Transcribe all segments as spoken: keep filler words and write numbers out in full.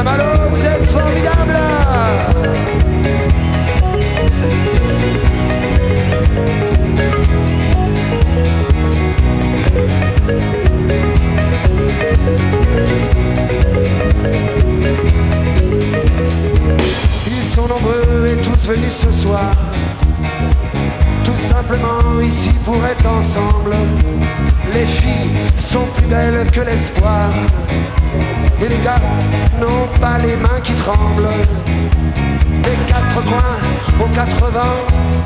Saint-Malo, vous êtes formidables. Ils sont nombreux et tous venus ce soir, tout simplement ici pour être ensemble. Les filles sont plus belles que l'espoir, et les gars n'ont pas les mains qui tremblent. Des quatre coins aux quatre vents,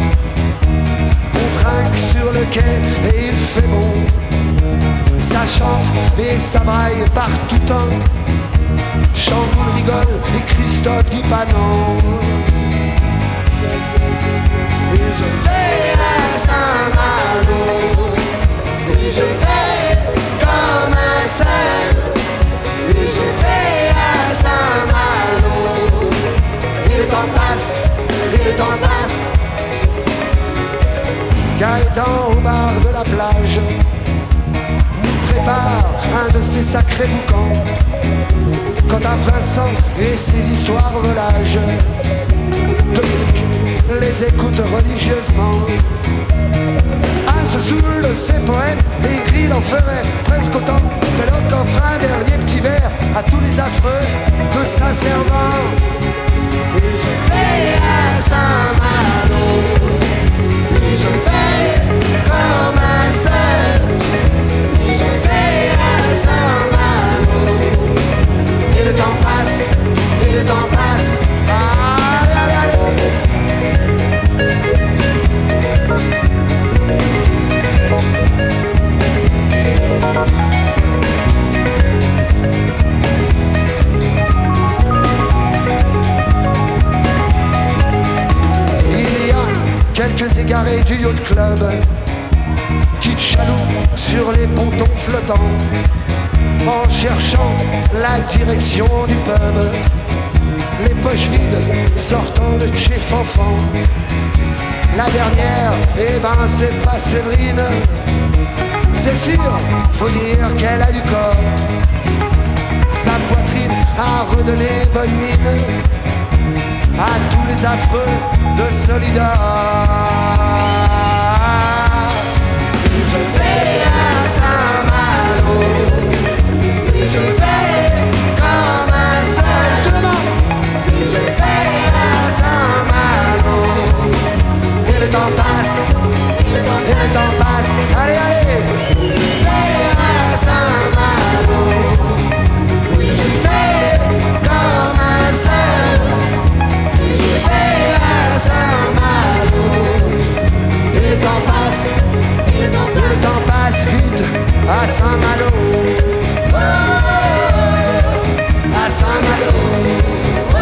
on trinque sur le quai et il fait bon. Ça chante et ça braille par tout temps. Chamboul rigole et Christophe dit pas non. Et je vais à Saint-Malo, et je vais comme un seul. Et je vais à Saint-Malo, et le temps passe, et le temps passe. Gaëtan au bar de la plage nous prépare un de ses sacrés boucans. Quant à Vincent et ses histoires volages, Dominique les écoute religieusement. Anne se saoule de ses poèmes et écrit l'en ferait presque autant. Péloque offre un dernier petit verre à tous les affreux de Saint-Servant. Et je vais à Saint-Malo, et je vais comme un seul. Et je vais à Saint-Malo, et le temps passe, et le temps passe. Allez, allez, allez. Il y a quelques égarés du yacht club qui chalouent sur les pontons flottants en cherchant la direction du pub, les poches vides sortant de chez Fanfan. La dernière, eh ben c'est pas Séverine. C'est sûr, faut dire qu'elle a du corps. Sa poitrine a redonné bonne mine à tous les affreux de Solidar. Et je vais à Saint-Malo, et je vais comme un seul. Tout le monde. Et je vais à Saint-Malo, et le temps passe, et le temps passe. Allez, allez. Je vais à Saint-Malo, oui je vais comme un seul. Et je vais à Saint-Malo, et le temps passe, et le temps passe, et le temps passe vite à Saint-Malo. Oh, à Saint-Malo, oh,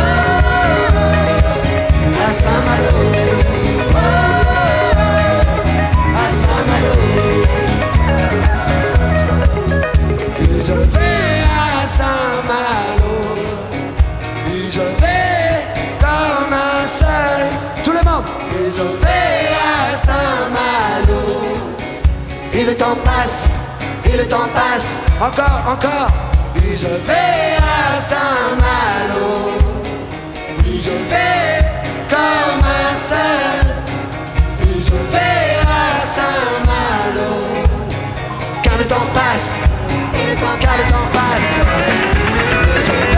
à Saint-Malo, oh, à Saint-Malo. Et je vais à Saint-Malo, et je vais comme un seul. Tout le monde. Et je vais à Saint-Malo, et le temps passe, et le temps passe. Encore, encore. Et je vais à Saint-Malo, oui je vais comme un seul. Et je vais à Saint-Malo, car le temps passe, car le temps passe. Je